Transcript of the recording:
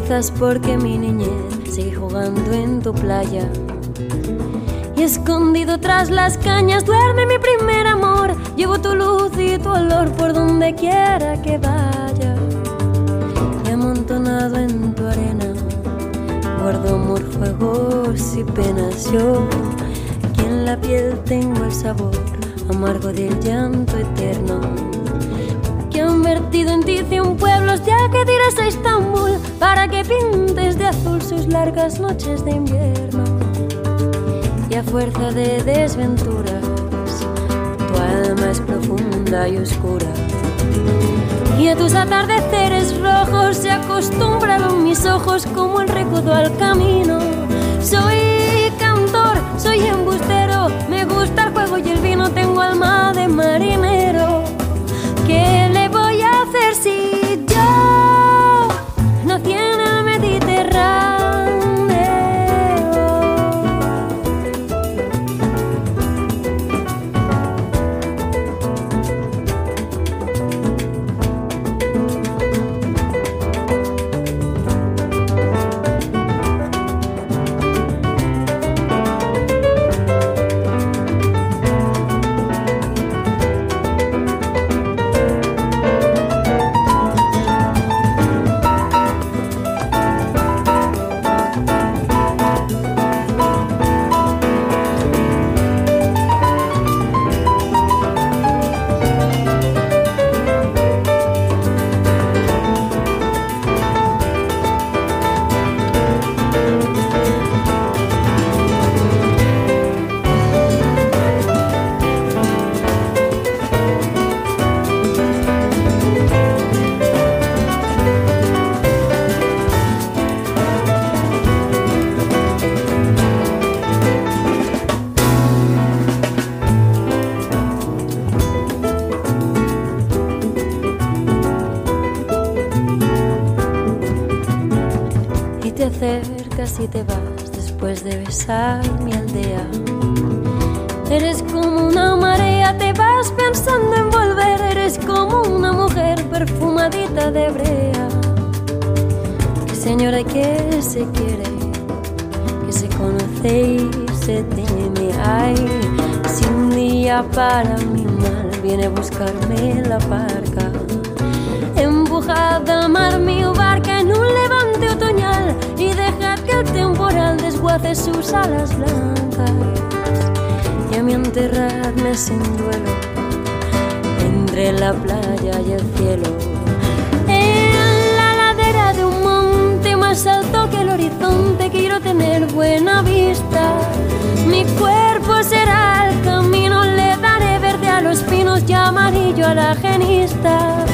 Quizás porque mi niñez sigue jugando en tu playa y escondido tras las cañas duerme mi primer amor. Llevo tu luz y tu olor por donde quiera que vaya, y amontonado en tu arena guardo amor, juegos y penas. Yo, que en la piel tengo el sabor amargo del llanto eterno, que han vertido en ti 100 pueblos, ya que dirás a Estambul para que pintes de azul sus largas noches de invierno. Y a fuerza de desventuras tu alma es profunda y oscura, y a tus atardeceres rojos se acostumbraron mis ojos como el recodo al camino. Soy cantor, soy embustero, me gusta el juego y el vino, tengo alma de marinero. ¿Qué le voy a hacer si yo nací en el Mediterráneo? Si te vas después de besar mi aldea, eres como una marea, te vas pensando en volver, eres como una mujer perfumadita de brea, que señora que se quiere, que se conoce y se teme. Ay, si un día para mi mal viene a buscarme la parca, empujad a mar mi barca en un levante otoñal y dejad que el temporal desguace sus alas blancas, y a mí enterradme sin duelo entre la playa y el cielo, en la ladera de un monte más alto que el horizonte. Quiero tener buena vista, mi cuerpo será el camino, le daré verde a los pinos y amarillo a la genista.